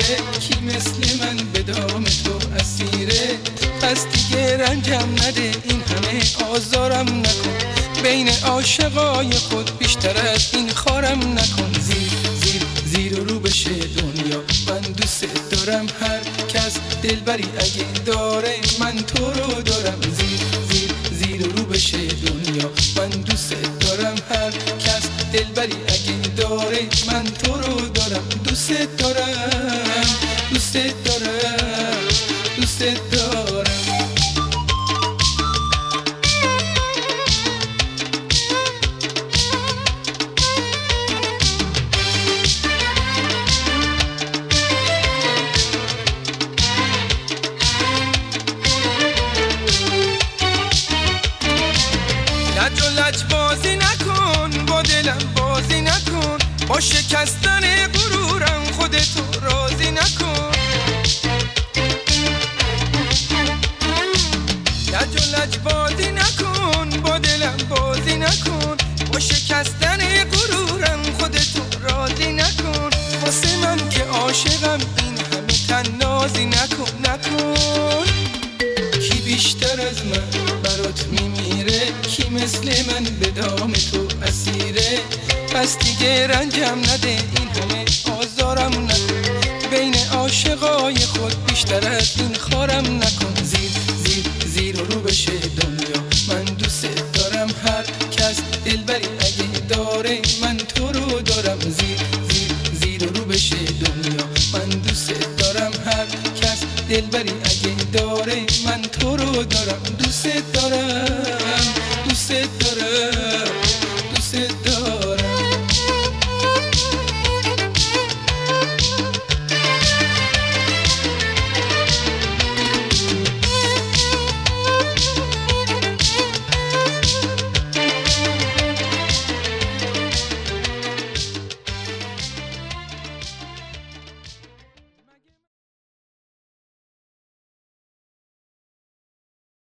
میمیره، کی مثل من به دام تو اسیره. پس دیگه رنجم نده، این همه آزارم نکن، بین عاشقای خود بیشتر از این خارم نکن. زیر و رو بشه دنیا، من دوست دارم، هر کس دلبری اگه داره من تو رو دارم. زیر و رو بشه دنیا، من دوست دارم، هر کس دلبری اگه داره من تو رو دارم. دوست دارم، دوست دارم، دوست دارم. لج و لج بازی نکن، با دلم بازی نکن، با شکستن غرورم خودتو راضی نکن. لج و لج بازی نکن، با دلم بازی نکن، با شکستن غرورم خودتو راضی نکن. واسه من که عاشقم این همه طنازی نکن. کی بیشتر از من برات میمیره، کی مثل من به دام تو اسیره. پس دیگه رنجم نده، این همه آزارم نکن، بین عاشقای خود بیشتر از این خارم نکن. زیر و رو بشه دنیا، من دوست دارم، هر کس دلبری اگه داره من تو رو دارم. زیر و رو بشه دنیا، من دوست دارم، هر کس دلبری اگه داره من تو رو دارم. دوست دارم.